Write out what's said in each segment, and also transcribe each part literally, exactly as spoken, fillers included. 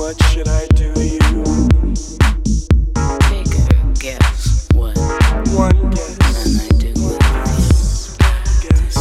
What should I do to you? Take a guess. What? One guess. And I do it. Guess.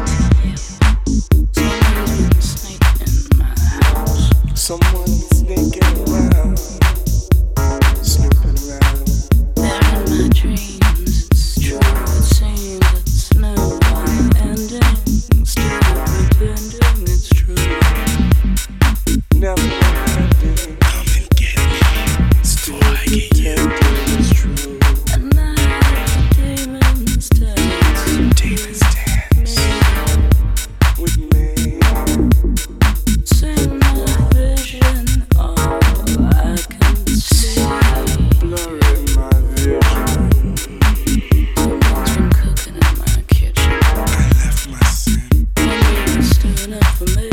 Someone's been sneaking in my house. Someone's sneaking around, snooping around. They're in my dreams. It's true. It seems it's no ending. Still pretending it's true. Never ending. Come and get me. Still I get you. It's true. And now the demons dance. Demons dance with me. Sing my vision. All I can see. Blurring my vision. Someone's been cooking in my kitchen. I left my sin. One was stewing up for me.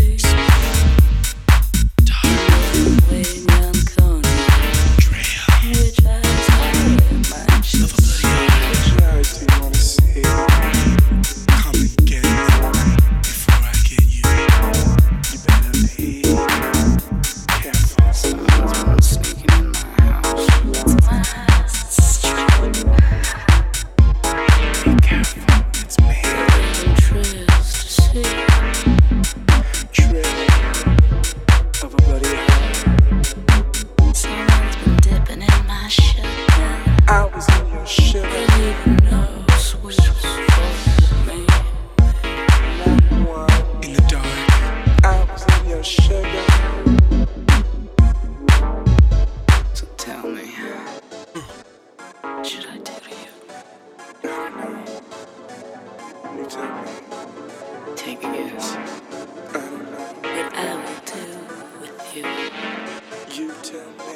Waiting on corner. Which I tell my cheeks. Charity wanna see. Come and get me before I get you. You better be careful. Someone's been sneaking in my house. My house is Be careful. It's me. trails to see. Trail of a bloody heart. Someone's been dipping in my sugar. I was in your sugar. Don't even know sweet for me. Not one in the dark. I was in your sugar. So tell me, what should I do to you? I don't know. You tell me. Take a guess. I don't know. What I will do with you. You tell me.